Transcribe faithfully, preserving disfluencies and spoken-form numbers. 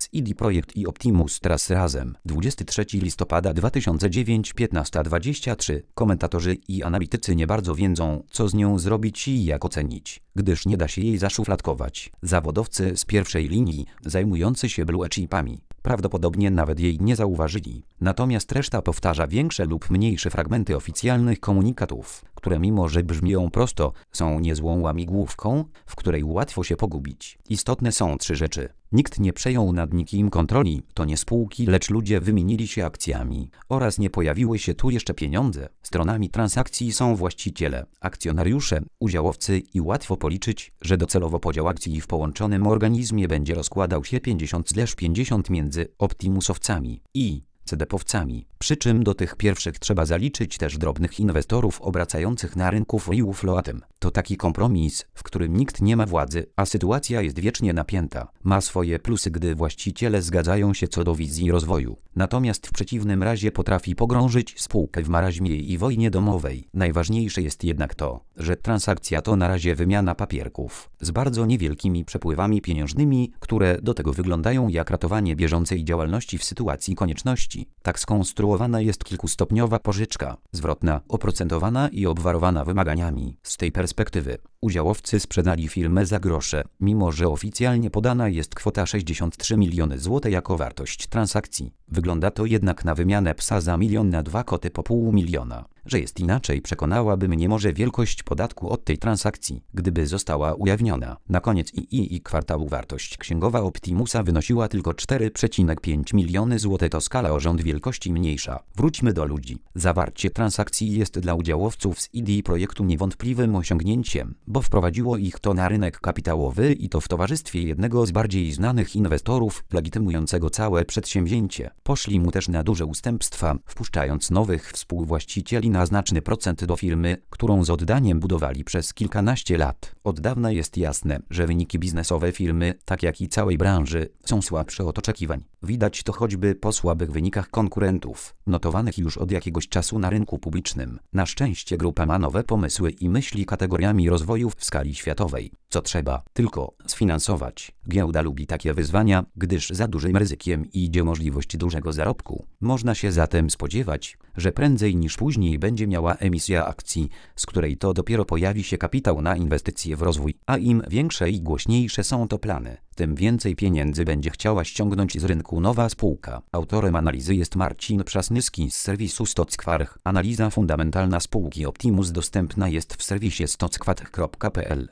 C I D Projekt i Optimus teraz razem. dwudziestego trzeciego listopada dwa tysiące dziewiątego, piętnasta dwadzieścia trzy. Komentatorzy i analitycy nie bardzo wiedzą, co z nią zrobić i jak ocenić, gdyż nie da się jej zaszufladkować. Zawodowcy z pierwszej linii, zajmujący się blue chipami, prawdopodobnie nawet jej nie zauważyli. Natomiast reszta powtarza większe lub mniejsze fragmenty oficjalnych komunikatów, które mimo że brzmią prosto, są niezłą łamigłówką, w której łatwo się pogubić. Istotne są trzy rzeczy. Nikt nie przejął nad nikim kontroli, to nie spółki, lecz ludzie wymienili się akcjami. Oraz nie pojawiły się tu jeszcze pieniądze. Stronami transakcji są właściciele, akcjonariusze, udziałowcy i łatwo policzyć, że docelowo podział akcji w połączonym organizmie będzie rozkładał się pięćdziesiąt na pięćdziesiąt między Optimusowcami i C D P-owcami. Przy czym do tych pierwszych trzeba zaliczyć też drobnych inwestorów obracających na rynku free floatem. To taki kompromis, w którym nikt nie ma władzy, a sytuacja jest wiecznie napięta. Ma swoje plusy, gdy właściciele zgadzają się co do wizji rozwoju. Natomiast w przeciwnym razie potrafi pogrążyć spółkę w marazmie i wojnie domowej. Najważniejsze jest jednak to, że transakcja to na razie wymiana papierków z bardzo niewielkimi przepływami pieniężnymi, które do tego wyglądają jak ratowanie bieżącej działalności w sytuacji konieczności. Tak skonstruowana jest kilkustopniowa pożyczka, zwrotna, oprocentowana i obwarowana wymaganiami. Z tej perspektywy udziałowcy sprzedali firmę za grosze, mimo że oficjalnie podana jest kwota sześćdziesiąt trzy miliony złotych jako wartość transakcji. Wygląda to jednak na wymianę psa za milion na dwa koty po pół miliona. Że jest inaczej, przekonałaby mnie może wielkość podatku od tej transakcji, gdyby została ujawniona. Na koniec I I i kwartału wartość księgowa Optimusa wynosiła tylko cztery przecinek pięć miliony złotych, to skala o rząd wielkości mniejsza. Wróćmy do ludzi. Zawarcie transakcji jest dla udziałowców z I D projektu niewątpliwym osiągnięciem, bo wprowadziło ich to na rynek kapitałowy i to w towarzystwie jednego z bardziej znanych inwestorów, legitymującego całe przedsięwzięcie. Poszli mu też na duże ustępstwa, wpuszczając nowych współwłaścicieli na znaczny procent do firmy, którą z oddaniem budowali przez kilkanaście lat. Od dawna jest jasne, że wyniki biznesowe firmy, tak jak i całej branży, są słabsze od oczekiwań. Widać to choćby po słabych wynikach konkurentów, notowanych już od jakiegoś czasu na rynku publicznym. Na szczęście grupa ma nowe pomysły i myśli kategoriami rozwoju w skali światowej. Co trzeba? Tylko sfinansować. Giełda lubi takie wyzwania, gdyż za dużym ryzykiem idzie możliwość dużego zarobku. Można się zatem spodziewać, że prędzej niż później będzie miała emisja akcji, z której to dopiero pojawi się kapitał na inwestycje w rozwój. A im większe i głośniejsze są to plany, tym więcej pieniędzy będzie chciała ściągnąć z rynku nowa spółka. Autorem analizy jest Marcin Przasnyski z serwisu Stockwarch. Analiza fundamentalna spółki Optimus dostępna jest w serwisie stockwarch kropka p l.